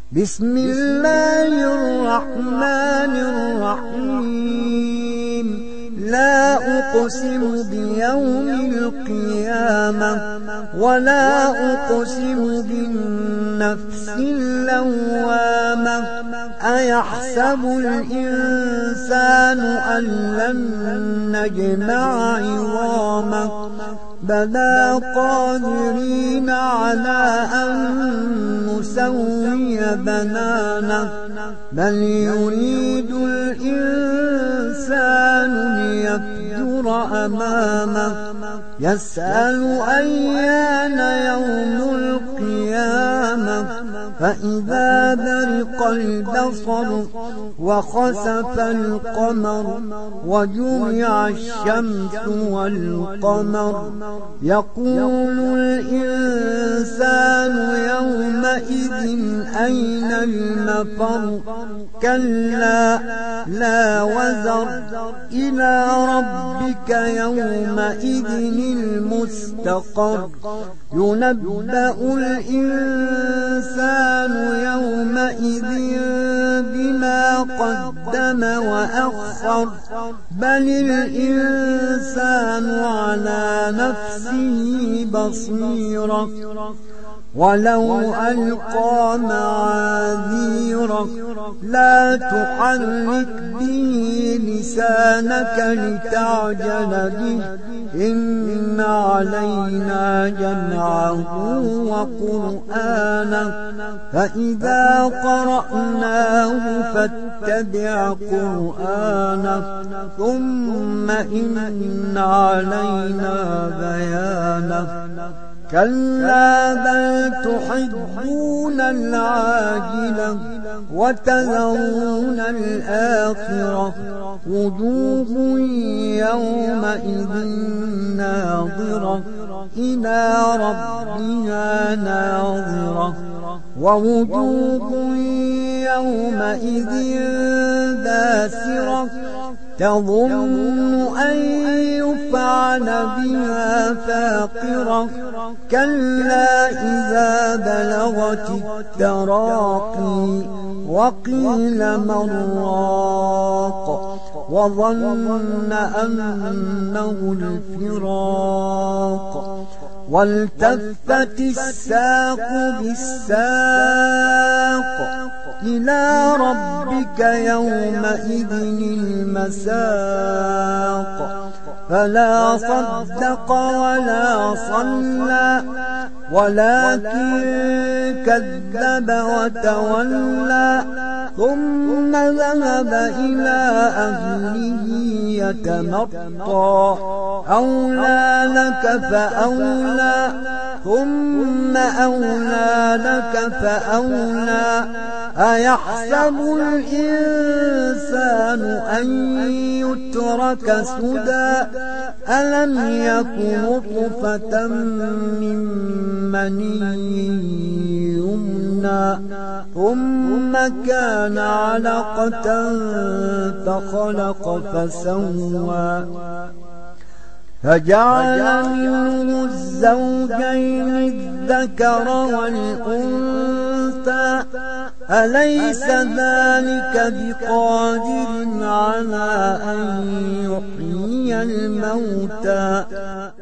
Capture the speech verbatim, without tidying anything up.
بسم الله الرحمن الرحيم لا أقسم بيوم القيامة ولا أقسم بالنفس اللوامة أيحسب الإنسان أن لن نجمع عظامه بلى قادرين على أن نسوي بنانه بل يريد الإنسان ليفجر أمامه يسأل أيان يوم القيامة فإذا برق البصر وخسف القمر وجمع الشمس والقمر يقول الإنسان يومئذ أين المفر كلا لا وزر إلى ربك يومئذ المستقر ينبأ الإنسان يومئذ بما قدم وأخر بل الإنسان على نفسه بصيرة ولو ألقى معاذيره لا تحرك به لسانك لتعجل به إن علينا جمعه وقرآنه فإذا قرأناه فاتبع قرآنه ثم إن علينا بيانه كلا بل تحبون العاجلة وتذرون الآخرة وجوه يومئذ ناظرة إلى ربها ناظرة ووجوه يومئذ باسرة تظن أن يفعل بها فاقرة كلا إذا بلغت التراقي وقيل من راق وظن أنه الفراق والتفت الساق بالساق إلى ربك يومئذ المساق فلا صدق ولا صلى ولكن كذب وتولى ثم ذهب إلى أهله يتمطى أولى لك فأولى ثم أولى لك فأولى أيحسب الإنسان أن يترك سدى ألم يكن نطفة من مني يمنى ثم كان علقة فخلق فسوى فجعل منه الزوجين الذكر والأنثى أليس ذلك بقادر على أن يحيي الموتى